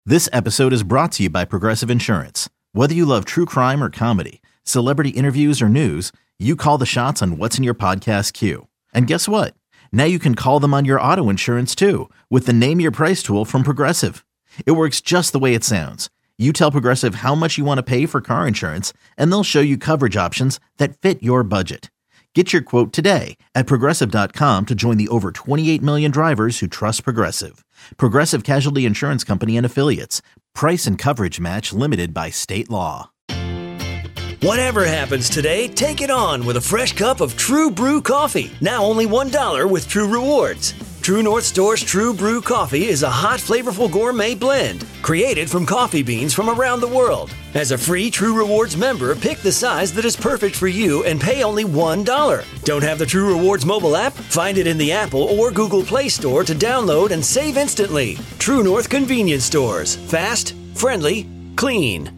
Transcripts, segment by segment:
This episode is brought to you by Progressive Insurance. Whether you love true crime or comedy, celebrity interviews or news, you call the shots on what's in your podcast queue. And guess what? Now you can call them on your auto insurance too with the Name Your Price tool from Progressive. It works just the way it sounds. You tell Progressive how much you want to pay for car insurance, and they'll show you coverage options that fit your budget. Get your quote today at Progressive.com to join the over 28 million drivers who trust Progressive. Progressive Casualty Insurance Company and Affiliates. Price and coverage match limited by state law. Whatever happens today, take it on with a fresh cup of True Brew coffee. Now only $1 with True Rewards. True North Store's True Brew coffee is a hot, flavorful gourmet blend created from coffee beans from around the world. As a free True Rewards member, pick the size that is perfect for you and pay only $1. Don't have the True Rewards mobile app? Find it in the Apple or Google Play Store to download and save instantly. True North Convenience Stores. Fast, friendly, clean.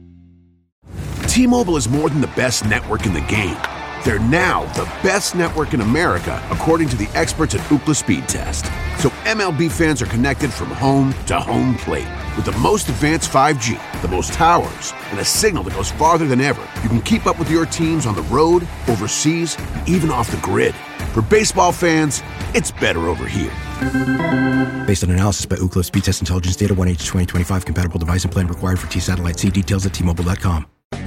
T-Mobile is more than the best network in the game. They're now the best network in America, according to the experts at Ookla Speed Test. So MLB fans are connected from home to home plate. With the most advanced 5G, the most towers, and a signal that goes farther than ever, you can keep up with your teams on the road, overseas, and even off the grid. For baseball fans, it's better over here. Based on analysis by Ookla Speed Test Intelligence Data 1H2025 compatible device and plan required for T-Satellite. See details at T-Mobile.com.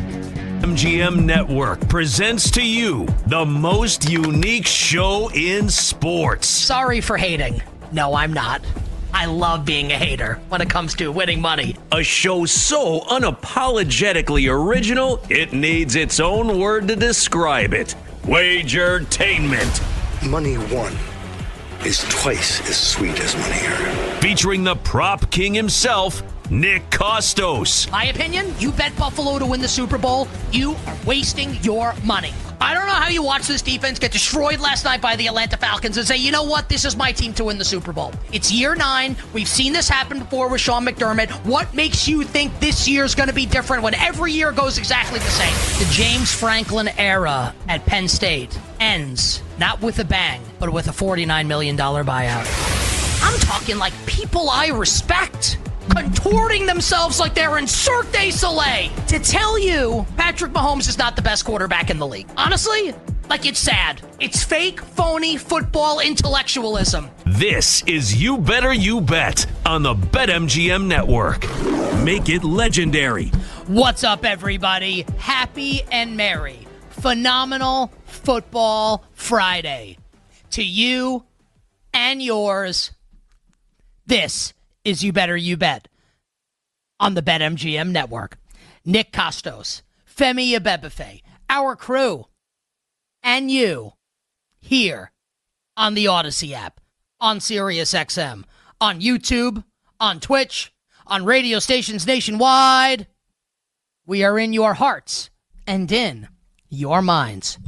MGM Network presents to you the most unique show in sports. Sorry for hating. No, I'm not. I love being a hater when it comes to winning money. A show so unapologetically original, it needs its own word to describe it. Wagertainment. Money won is twice as sweet as money earned. Featuring the prop king himself, Nick Kostos. My opinion, you bet Buffalo to win the Super Bowl, you are wasting your money. I don't know how you watch this defense get destroyed last night by the Atlanta Falcons and say, you know what, this is my team to win the Super Bowl. It's year 9. We've seen this happen before with Sean McDermott. What makes you think this year's going to be different when every year goes exactly the same? The James Franklin era at Penn State ends not with a bang, but with a $49 million buyout. I'm talking like people I respect contorting themselves like they're in Cirque du Soleil to tell you Patrick Mahomes is not the best quarterback in the league. Honestly, like, it's sad. It's fake, phony football intellectualism. This is You Better You Bet on the BetMGM Network. Make it legendary. What's up, everybody? Happy and merry. Phenomenal Football Friday. To you and yours, this is You Better You Bet on the BetMGM Network. Nick Kostos, Femi Abebefe, our crew, and you here on the Odyssey app, on SiriusXM, on YouTube, on Twitch, on radio stations nationwide. We are in your hearts and in your minds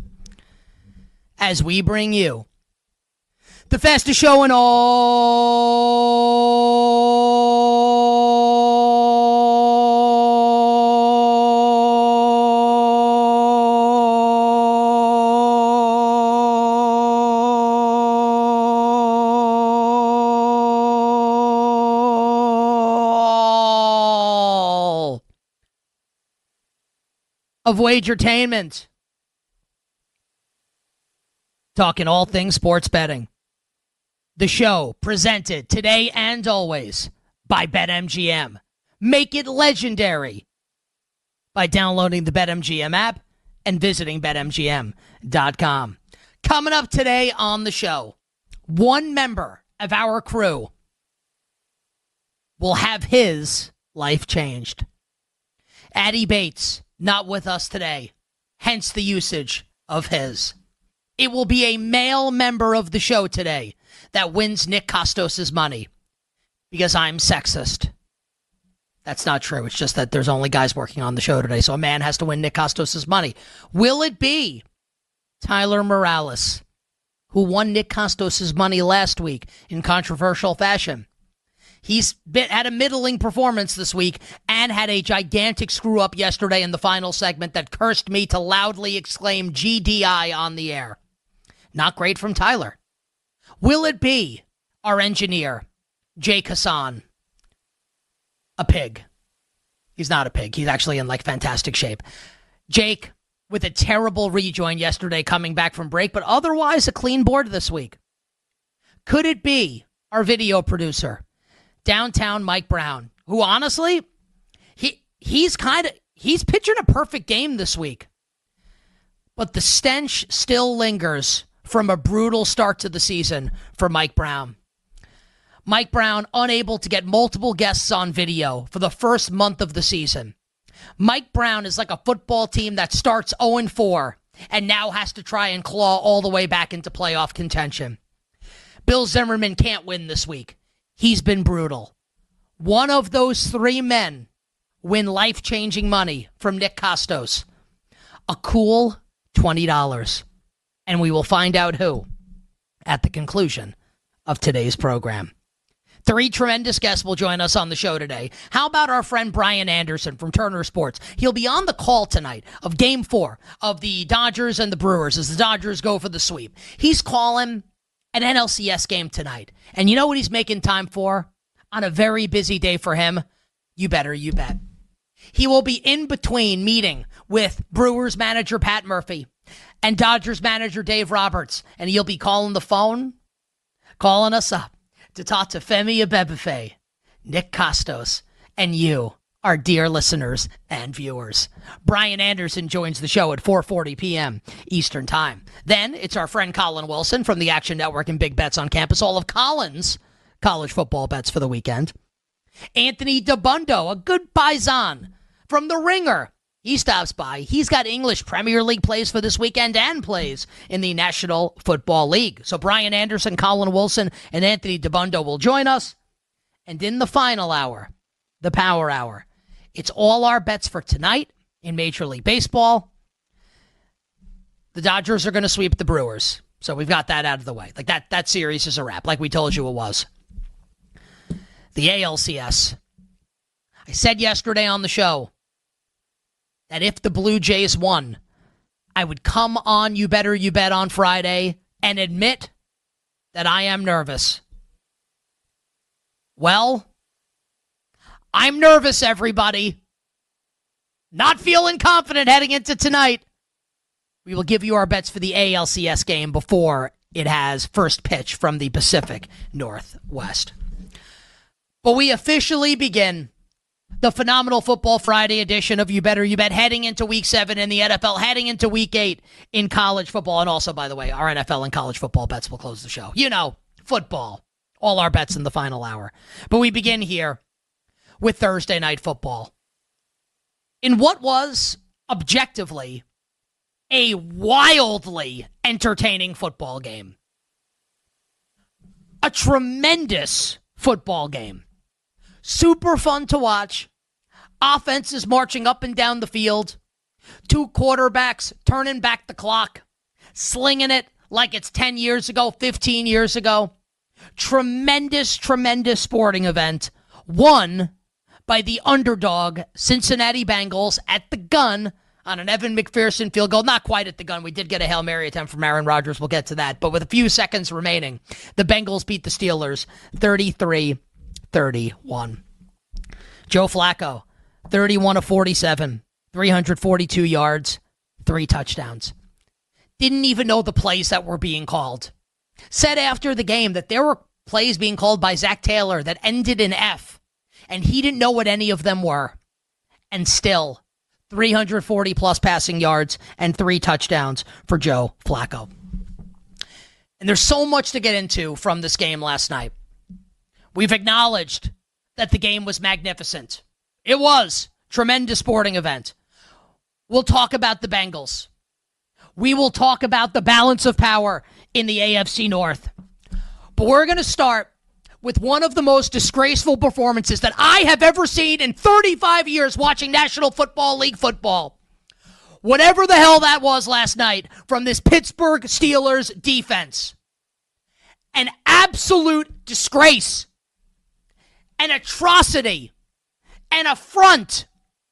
as we bring you the fastest show in all of Wagertainment. Talking all things sports betting. The show presented today and always by BetMGM. Make it legendary by downloading the BetMGM app and visiting BetMGM.com. Coming up today on the show, one member of our crew will have his life changed. Addie Bates, not with us today, hence the usage of his. It will be a male member of the show today that wins Nick Kostos' money because I'm sexist. That's not true. It's just that there's only guys working on the show today, so a man has to win Nick Kostos' money. Will it be Tyler Morales, who won Nick Kostos' money last week in controversial fashion? He's had a middling performance this week and had a gigantic screw-up yesterday in the final segment that cursed me to loudly exclaim GDI on the air. Not great from Tyler. Will it be our engineer, Jake Hassan? a pig. He's not a pig. He's actually in fantastic shape. Jake with a terrible rejoin yesterday coming back from break, but otherwise a clean board this week. Could it be our video producer, downtown Mike Brown, who honestly, he's pitching a perfect game this week. But the stench still lingers from a brutal start to the season for Mike Brown. Mike Brown unable to get multiple guests on video for the first month of the season. Mike Brown is like a football team that starts 0-4 and now has to try and claw all the way back into playoff contention. Bill Zimmerman can't win this week. He's been brutal. One of those three men win life-changing money from Nick Kostos. A cool $20. And we will find out who at the conclusion of today's program. Three tremendous guests will join us on the show today. How about our friend Brian Anderson from Turner Sports? He'll be on the call tonight of Game 4 of the Dodgers and the Brewers as the Dodgers go for the sweep. He's calling an NLCS game tonight. And you know what he's making time for on a very busy day for him? You better, you bet. He will be in between meeting with Brewers manager Pat Murphy and Dodgers manager Dave Roberts. And he'll be calling the phone, calling us up to talk to Femi Abebefe, Nick Kostos, and you, our dear listeners and viewers. Brian Anderson joins the show at 4:40 p.m. Eastern Time. Then it's our friend Colin Wilson from the Action Network and Big Bets on Campus. All of Colin's college football bets for the weekend. Anthony DeBundo, a good paisan from The Ringer. He stops by. He's got English Premier League plays for this weekend and plays in the National Football League. So Brian Anderson, Colin Wilson, and Anthony DeBundo will join us. And in the final hour, the Power Hour, it's all our bets for tonight in Major League Baseball. The Dodgers are going to sweep the Brewers. So we've got that out of the way. That series is a wrap, like we told you it was. The ALCS. I said yesterday on the show that if the Blue Jays won, I would come on You Better You Bet on Friday and admit that I am nervous. Well, I'm nervous, everybody. Not feeling confident heading into tonight. We will give you our bets for the ALCS game before it has first pitch from the Pacific Northwest. But we officially begin the phenomenal Football Friday edition of You Better You Bet, heading into Week 7 in the NFL, heading into Week 8 in college football. And also, by the way, our NFL and college football bets will close the show. You know, football. All our bets in the final hour. But we begin here with Thursday Night Football. In what was, objectively, a wildly entertaining football game. A tremendous football game. Super fun to watch. Offenses marching up and down the field. Two quarterbacks turning back the clock. Slinging it like it's 10 years ago, 15 years ago. Tremendous, tremendous sporting event. Won by the underdog Cincinnati Bengals at the gun on an Evan McPherson field goal. Not quite at the gun. We did get a Hail Mary attempt from Aaron Rodgers. We'll get to that. But with a few seconds remaining, the Bengals beat the Steelers 33-31. Joe Flacco, 31 of 47, 342 yards, 3 touchdowns. Didn't even know the plays that were being called. Said after the game that there were plays being called by Zach Taylor that ended in F, and he didn't know what any of them were. And still, 340-plus passing yards and 3 touchdowns for Joe Flacco. And there's so much to get into from this game last night. We've acknowledged that the game was magnificent. It was a tremendous sporting event. We'll talk about the Bengals. We will talk about the balance of power in the AFC North. But we're going to start with one of the most disgraceful performances that I have ever seen in 35 years watching National Football League football. Whatever the hell that was last night from this Pittsburgh Steelers defense. An absolute disgrace. An atrocity. An affront.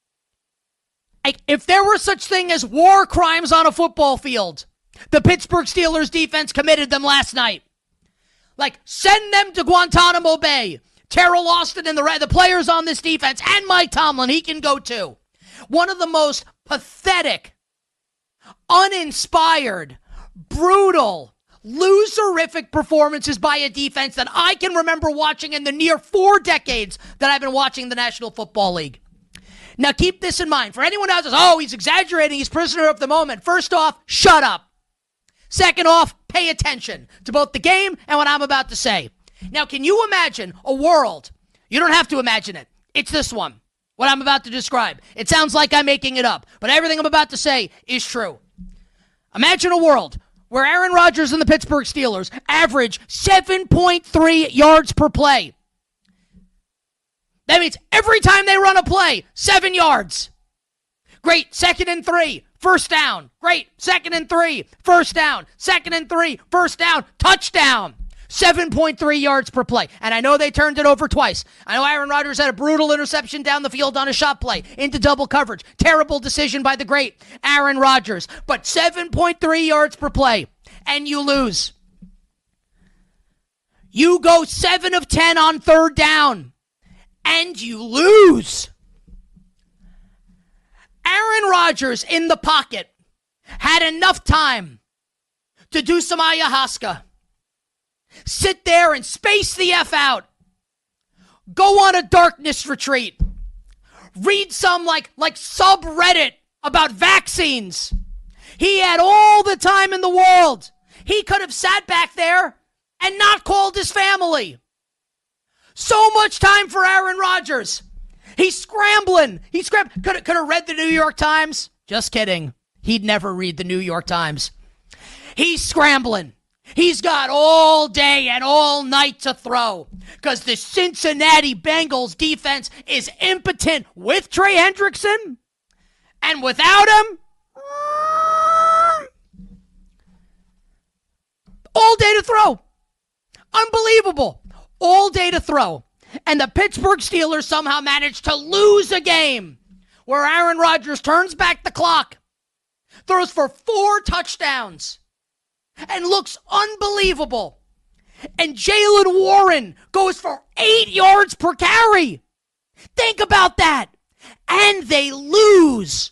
If there were such thing as war crimes on a football field, the Pittsburgh Steelers defense committed them last night. Send them to Guantanamo Bay. Terrell Austin and the players on this defense, and Mike Tomlin, he can go too. One of the most pathetic, uninspired, brutal, loserific performances by a defense that I can remember watching in the near 4 decades that I've been watching the National Football League. Now keep this in mind. For anyone else who says, oh, he's exaggerating, he's prisoner of the moment. First off, shut up. Second off, pay attention to both the game and what I'm about to say. Now, can you imagine a world? You don't have to imagine it. It's this one, what I'm about to describe. It sounds like I'm making it up, but everything I'm about to say is true. Imagine a world where Aaron Rodgers and the Pittsburgh Steelers average 7.3 yards per play. That means every time they run a play, 7 yards. Great, 2nd and 3, first down. Great, 2nd and 3, first down. 2nd and 3, first down, touchdown. 7.3 yards per play. And I know they turned it over twice. I know Aaron Rodgers had a brutal interception down the field on a shot play into double coverage. Terrible decision by the great Aaron Rodgers. But 7.3 yards per play, and you lose. You go 7 of 10 on 3rd down, and you lose. Aaron Rodgers in the pocket had enough time to do some ayahuasca. Sit there and space the F out. Go on a darkness retreat. Read some like subreddit about vaccines. He had all the time in the world. He could have sat back there and not called his family. So much time for Aaron Rodgers. He's scrambling. Could have read the New York Times. Just kidding. He'd never read the New York Times. He's scrambling. He's got all day and all night to throw because the Cincinnati Bengals defense is impotent with Trey Hendrickson, and without him, all day to throw. Unbelievable. All day to throw. And the Pittsburgh Steelers somehow managed to lose a game where Aaron Rodgers turns back the clock, throws for 4 touchdowns, and looks unbelievable. And Jaylen Warren goes for 8 yards per carry. Think about that. And they lose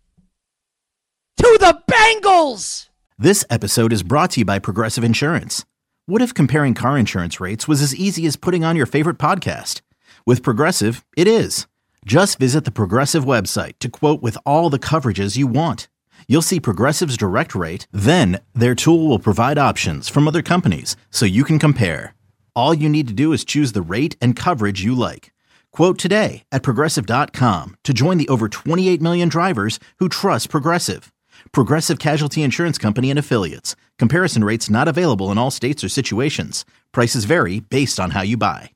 to the Bengals. This episode is brought to you by Progressive Insurance. What if comparing car insurance rates was as easy as putting on your favorite podcast? With Progressive, it is. Just visit the Progressive website to quote with all the coverages you want. You'll see Progressive's direct rate, then their tool will provide options from other companies so you can compare. All you need to do is choose the rate and coverage you like. Quote today at Progressive.com to join the over 28 million drivers who trust Progressive. Progressive Casualty Insurance Company and Affiliates. Comparison rates not available in all states or situations. Prices vary based on how you buy.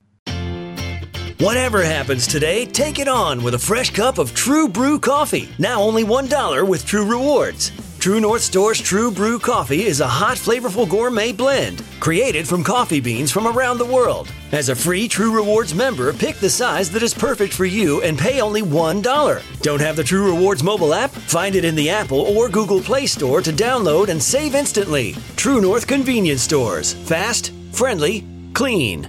Whatever happens today, take it on with a fresh cup of True Brew coffee. Now only $1 with True Rewards. True North Store's True Brew coffee is a hot, flavorful gourmet blend created from coffee beans from around the world. As a free True Rewards member, pick the size that is perfect for you and pay only $1. Don't have the True Rewards mobile app? Find it in the Apple or Google Play Store to download and save instantly. True North Convenience Stores. Fast, friendly, clean.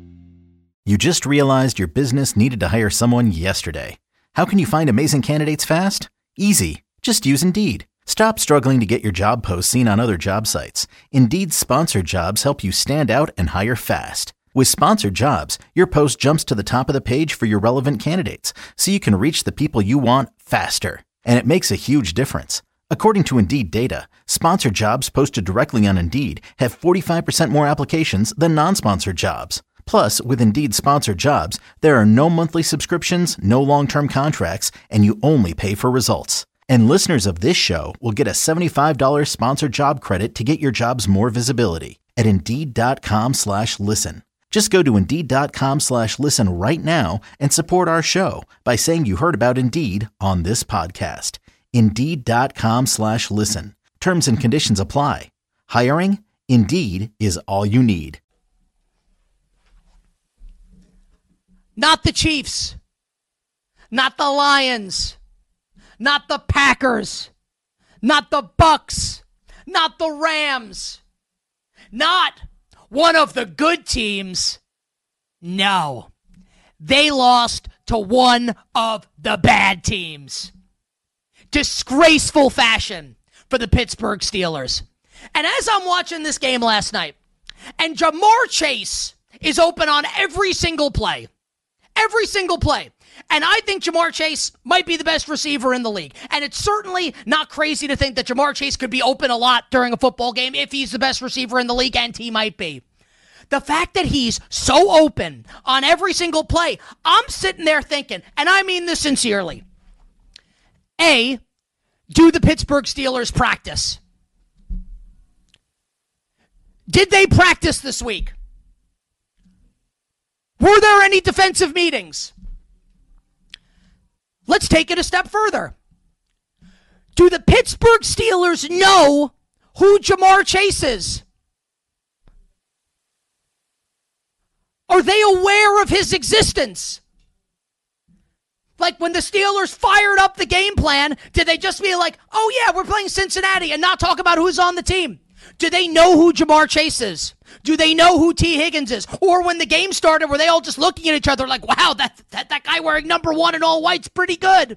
You just realized your business needed to hire someone yesterday. How can you find amazing candidates fast? Easy. Just use Indeed. Stop struggling to get your job posts seen on other job sites. Indeed's sponsored jobs help you stand out and hire fast. With sponsored jobs, your post jumps to the top of the page for your relevant candidates, so you can reach the people you want faster. And it makes a huge difference. According to Indeed data, sponsored jobs posted directly on Indeed have 45% more applications than non-sponsored jobs. Plus, with Indeed sponsored jobs, there are no monthly subscriptions, no long-term contracts, and you only pay for results. And listeners of this show will get a $75 sponsored job credit to get your jobs more visibility at Indeed.com/listen. Just go to Indeed.com/listen right now and support our show by saying you heard about Indeed on this podcast. Indeed.com/listen. Terms and conditions apply. Hiring? Indeed is all you need. Not the Chiefs. Not the Lions. Not the Packers. Not the Bucks. Not the Rams. Not one of the good teams. No. They lost to one of the bad teams. Disgraceful fashion for the Pittsburgh Steelers. And as I'm watching this game last night, and Ja'Marr Chase is open on every single play. Every single play. And I think Ja'Marr Chase might be the best receiver in the league. And it's certainly not crazy to think that Ja'Marr Chase could be open a lot during a football game if he's the best receiver in the league, and he might be. The fact that he's so open on every single play, I'm sitting there thinking, and I mean this sincerely, A, do the Pittsburgh Steelers practice? Did they practice this week? Were there any defensive meetings? Let's take it a step further. Do the Pittsburgh Steelers know who Ja'Marr Chase is? Are they aware of his existence? Like when the Steelers fired up the game plan, did they just be like, oh yeah, we're playing Cincinnati, and not talk about who's on the team? Do they know who Ja'Marr Chase is? Do they know who T. Higgins is? Or when the game started, were they all just looking at each other like, wow, that guy wearing number 1 in all white's pretty good?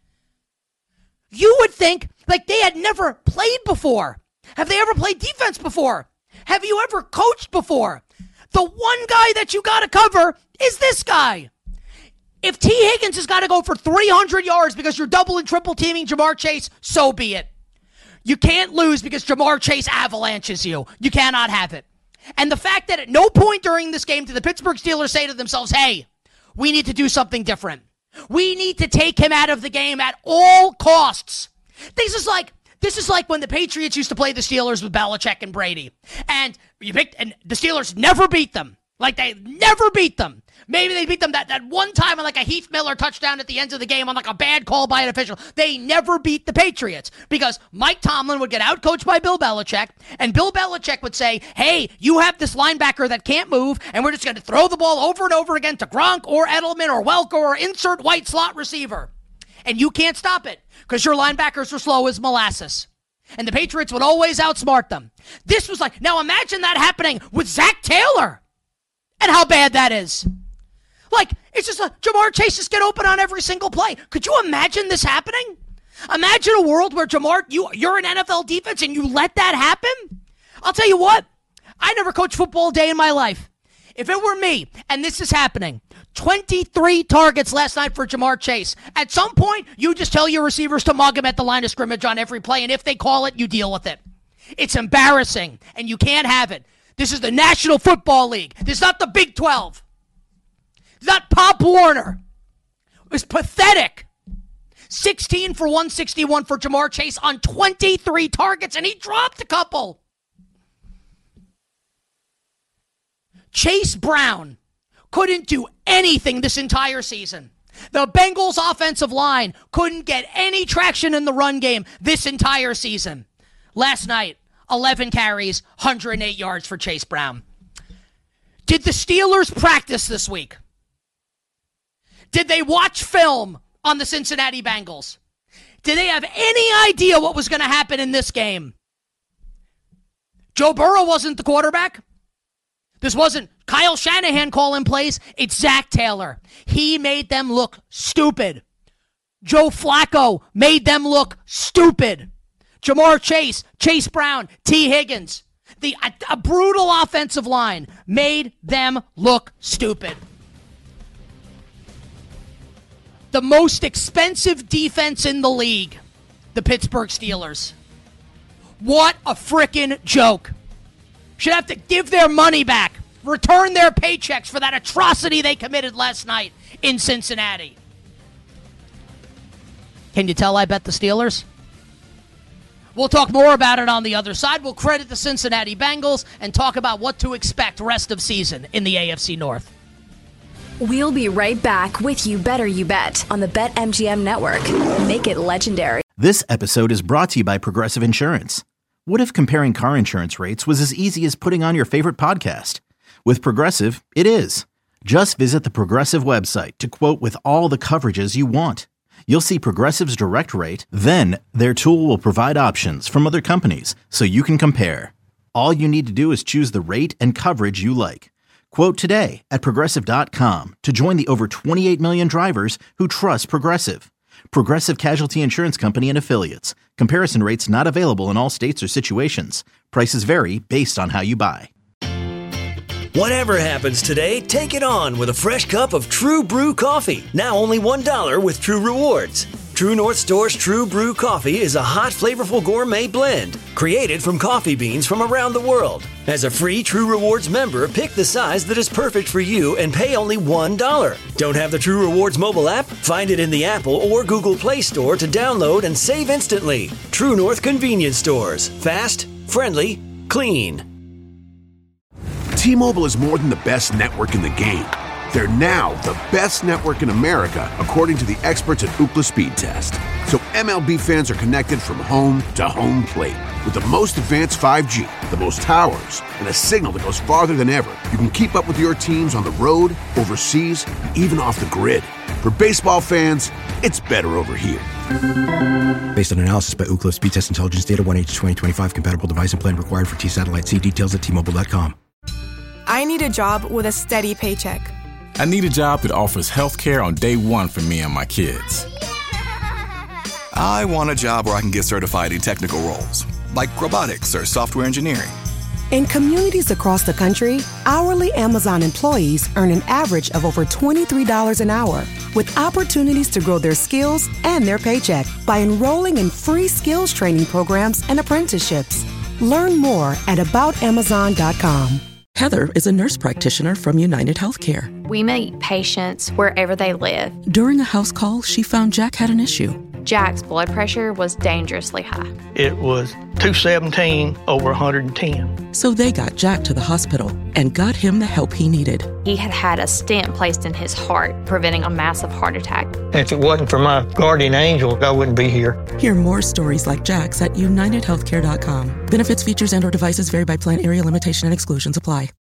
You would think like they had never played before. Have they ever played defense before? Have you ever coached before? The one guy that you got to cover is this guy. If T. Higgins has got to go for 300 yards because you're double and triple teaming Ja'Marr Chase, so be it. You can't lose because Ja'Marr Chase avalanches you. You cannot have it. And the fact that at no point during this game did the Pittsburgh Steelers say to themselves, hey, we need to do something different. We need to take him out of the game at all costs. This is like when the Patriots used to play the Steelers with Belichick and Brady. And the Steelers never beat them. Like, they never beat them. Maybe they beat them that one time on like a Heath Miller touchdown at the end of the game on like a bad call by an official. They never beat the Patriots because Mike Tomlin would get outcoached by Bill Belichick, and Bill Belichick would say, hey, you have this linebacker that can't move, and we're just going to throw the ball over and over again to Gronk or Edelman or Welker or insert white slot receiver. And you can't stop it because your linebackers are slow as molasses. And the Patriots would always outsmart them. This was like, now imagine that happening with Zach Taylor and how bad that is. Like, it's just Ja'Marr Chase just get open on every single play. Could you imagine this happening? Imagine a world where Ja'Marr, you're an NFL defense and you let that happen? I'll tell you what, I never coached football a day in my life. If it were me and this is happening, 23 targets last night for Ja'Marr Chase. At some point, you just tell your receivers to mug him at the line of scrimmage on every play, and if they call it, you deal with it. It's embarrassing, and you can't have it. This is the National Football League. This is not the Big 12. It's not Pop Warner. It was pathetic. 16 for 161 for Ja'Marr Chase on 23 targets, and he dropped a couple. Chase Brown couldn't do anything this entire season. The Bengals offensive line couldn't get any traction in the run game this entire season. Last night, 11 carries, 108 yards for Chase Brown. Did the Steelers practice this week? Did they watch film on the Cincinnati Bengals? Did they have any idea what was going to happen in this game? Joe Burrow wasn't the quarterback. This wasn't Kyle Shanahan calling plays. It's Zach Taylor. He made them look stupid. Joe Flacco made them look stupid. Ja'Marr Chase, Chase Brown, T. Higgins. A brutal offensive line made them look stupid. The most expensive defense in the league, the Pittsburgh Steelers. What a frickin' joke. Should have to give their money back, return their paychecks for that atrocity they committed last night in Cincinnati. Can you tell I bet the Steelers? We'll talk more about it on the other side. We'll credit the Cincinnati Bengals and talk about what to expect rest of season in the AFC North. We'll be right back with You Better You Bet on the BetMGM Network. Make it legendary. This episode is brought to you by Progressive Insurance. What if comparing car insurance rates was as easy as putting on your favorite podcast? With Progressive, it is. Just visit the Progressive website to quote with all the coverages you want. You'll see Progressive's direct rate, then their tool will provide options from other companies so you can compare. All you need to do is choose the rate and coverage you like. Quote today at Progressive.com to join the over 28 million drivers who trust Progressive. Progressive Casualty Insurance Company and Affiliates. Comparison rates not available in all states or situations. Prices vary based on how you buy. Whatever happens today, take it on with a fresh cup of True Brew coffee. Now only $1 with True Rewards. True North Store's True Brew coffee is a hot, flavorful gourmet blend created from coffee beans from around the world. As a free True Rewards member, pick the size that is perfect for you and pay only $1. Don't have the True Rewards mobile app? Find it in the Apple or Google Play Store to download and save instantly. True North Convenience Stores. Fast, friendly, clean. T-Mobile is more than the best network in the game. They're now the best network in America, according to the experts at Ookla Speed Test. So MLB fans are connected from home to home plate. With the most advanced 5G, the most towers, and a signal that goes farther than ever, you can keep up with your teams on the road, overseas, and even off the grid. For baseball fans, it's better over here. Based on analysis by Ookla Speed Test Intelligence Data 1H2025 compatible device and plan required for T-Satellite. See details at T-Mobile.com. I need a job with a steady paycheck. I need a job that offers health care on day one for me and my kids. I want a job where I can get certified in technical roles, like robotics or software engineering. In communities across the country, hourly Amazon employees earn an average of over $23 an hour, with opportunities to grow their skills and their paycheck by enrolling in free skills training programs and apprenticeships. Learn more at aboutamazon.com. Heather is a nurse practitioner from United Healthcare. We meet patients wherever they live. During a house call, she found Jack had an issue. Jack's blood pressure was dangerously high. It was 217 over 110. So they got Jack to the hospital and got him the help he needed. He had had a stent placed in his heart, preventing a massive heart attack. If it wasn't for my guardian angel, I wouldn't be here. Hear more stories like Jack's at UnitedHealthcare.com. Benefits, features, and/or devices vary by plan, area, limitation, and exclusions apply.